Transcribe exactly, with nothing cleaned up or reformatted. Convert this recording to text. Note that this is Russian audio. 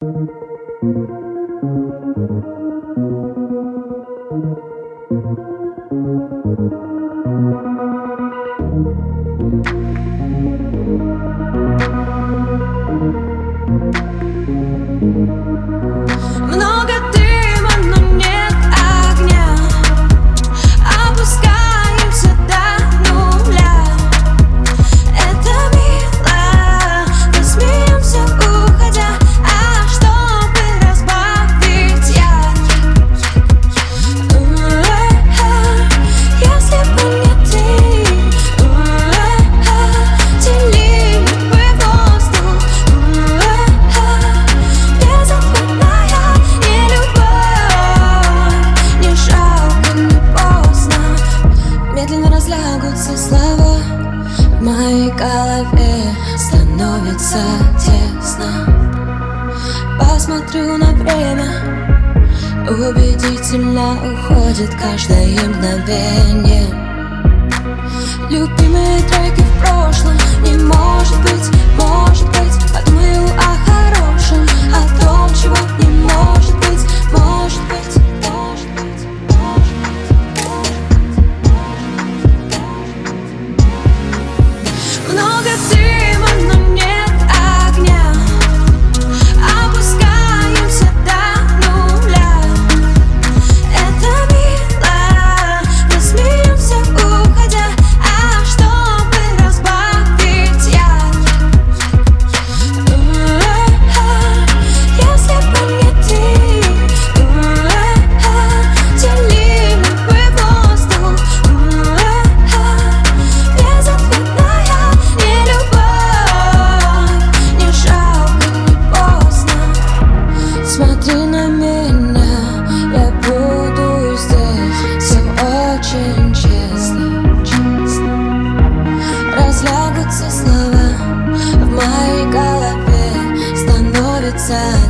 Много дыма, но нет огня. Опускаемся до нуля. Это мило, мы смеемся, уходя. А чтобы разбавить яркий, если бы не ты, делили бы воздух. Безответная и любовь, не жалко, не поздно. Медленно разлягутся слова, в моей голове становится тесно. Посмотрю на время, убедительно уходит каждое мгновение. Любимые треки в прошлом, не может быть, может быть. Подумаю о хорошем, о том, чего не может быть, может быть, может быть, может быть. Много дыма, но нет огня. Опускаемся до нуля. Это мило, мы смеемся, уходя. А чтобы разбавить яркий, если бы не ты, делили бы воздух. Безответная и любовь, не жалко, не поздно. Смотри на меня, я буду здесь. Все очень честно, честно. Разлягутся слова, в моей голове становится